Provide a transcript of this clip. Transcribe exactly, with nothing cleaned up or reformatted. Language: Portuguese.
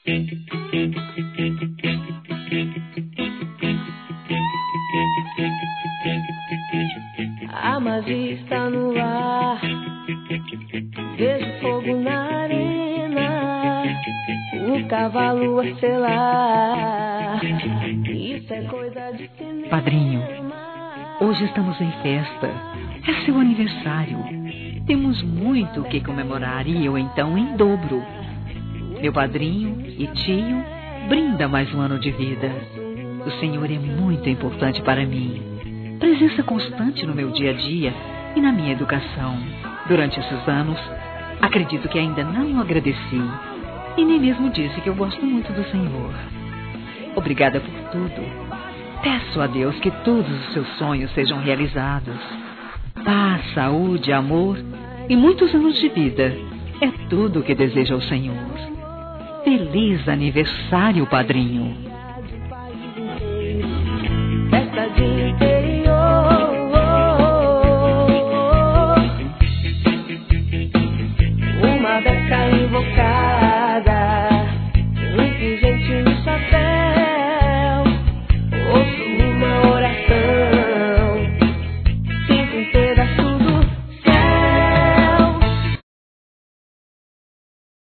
A magia está no ar, vejo fogo na arena, o cavalo a selar, isso é coisa de cinema. Padrinho, hoje estamos em festa, é seu aniversário, temos muito o que comemorar e eu então em dobro. Meu padrinho e tio, brinda mais um ano de vida. O senhor é muito importante para mim. Presença constante no meu dia a dia e na minha educação. Durante esses anos, acredito que ainda não o agradeci e nem mesmo disse que eu gosto muito do Senhor. Obrigada por tudo. Peço a Deus que todos os seus sonhos sejam realizados. Paz, saúde, amor e muitos anos de vida. É tudo o que desejo ao Senhor. Feliz aniversário, padrinho!